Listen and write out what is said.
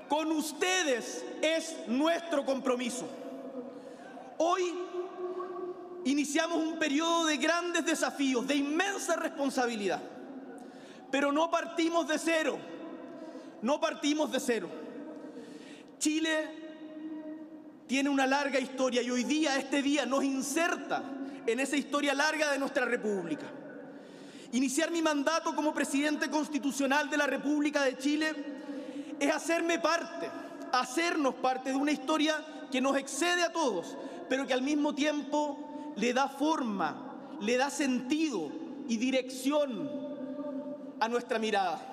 Con ustedes es nuestro compromiso. Hoy iniciamos un periodo de grandes desafíos, de inmensa responsabilidad, pero no partimos de cero, Chile tiene una larga historia y hoy día, este día, nos inserta en esa historia larga de nuestra República. Iniciar mi mandato como presidente constitucional de la República de Chile es hacernos parte de una historia que nos excede a todos, pero que al mismo tiempo le da forma, le da sentido y dirección a nuestra mirada.